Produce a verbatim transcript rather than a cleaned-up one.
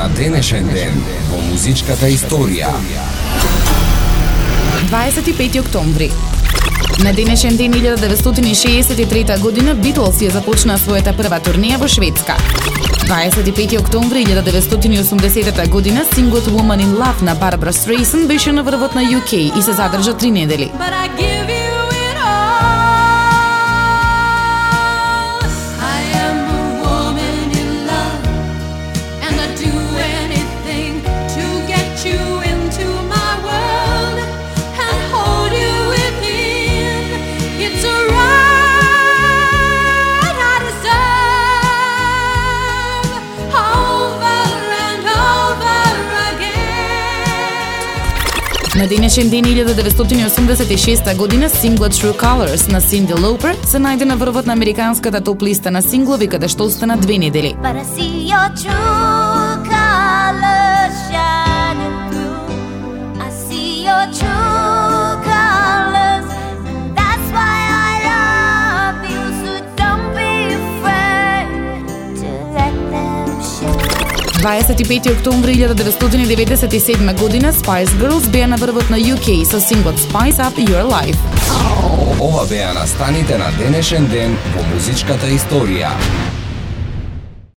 на денешен ден во музичката историја. дваесет и пети октомври. На денешен ден илјада деветстотини шеесет и трета година Beatles ја започнаа својата прва турнеја во Шведска. дваесет и пети октомври илјада деветстотини и осумдесета година синглот Woman in Love на Барбара Стрейсън беше на врвот на Ю Кей и се задржа три недели. На денешен ден илјада деветстотини и осумдесет и шеста година синглот True Colors на Cindy Lauper се најде на врвот на американската топ листа на синглови, каде што остана две недели. дваесет и пети октомври илјада деветстотини и деветдесет и седма година Spice Girls беа на врвот на Ю Кей со синглот Spice Up Your Life. Ова беа настаните на денешен ден во музичката историја.